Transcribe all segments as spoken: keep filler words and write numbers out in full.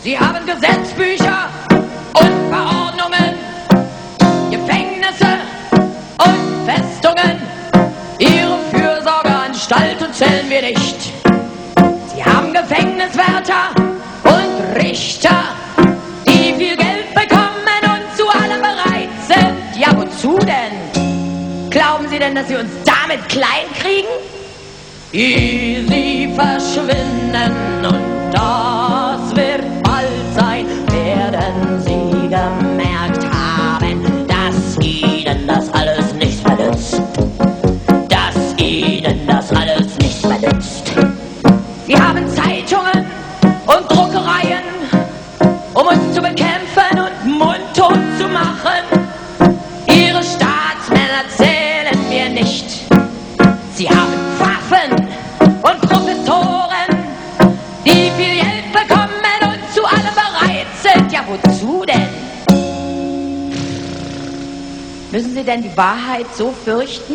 Sie haben Gesetzbücher und Verordnungen, Gefängnisse und Festungen. Ihre Fürsorgeanstalten zählen wir nicht. Sie haben Gefängniswärter und Richter, die viel Geld bekommen und zu allem bereit sind. Ja, wozu denn? Glauben Sie denn, dass Sie uns damit klein kriegen? Ehe Sie verschwinden, und das wird bald sein, werden Sie gemerkt haben, dass Ihnen das alles nichts mehr nützt. Dass Ihnen das alles nichts mehr nützt. Sie haben Zeitungen und Druckereien, um uns zu bekämpfen und mundtot zu machen. Ihre Staatsmänner zählen wir nicht. Sie haben Waffen und Professoren, die viel Geld bekommen und zu allem bereit sind. Ja, wozu denn? Müssen Sie denn die Wahrheit so fürchten?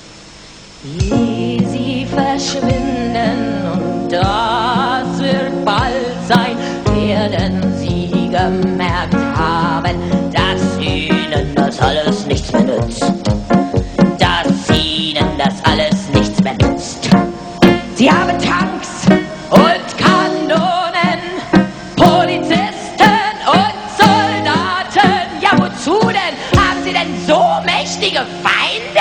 Ehe Sie verschwinden, und das wird bald sein, werden Sie gemerkt haben, dass Ihnen das alles nichts mehr nützt. Dass Ihnen das alles nichts mehr nützt. Sie haben Tanks und Kanonen, Polizisten und Soldaten. Ja, wozu denn? Haben Sie denn so mächtige Feinde?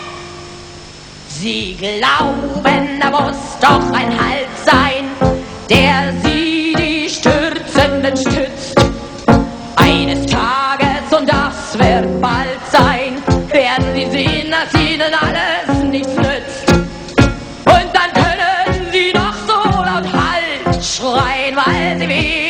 Sie glauben, da muss doch ein Halt sein, der Sie, die Stürzenden, stützt. Eines Tages, und das wird bald sein, werden Sie sehen, dass Ihnen alles nichts nützt. Und dann können Sie noch so laut Halt schreien, weil Sie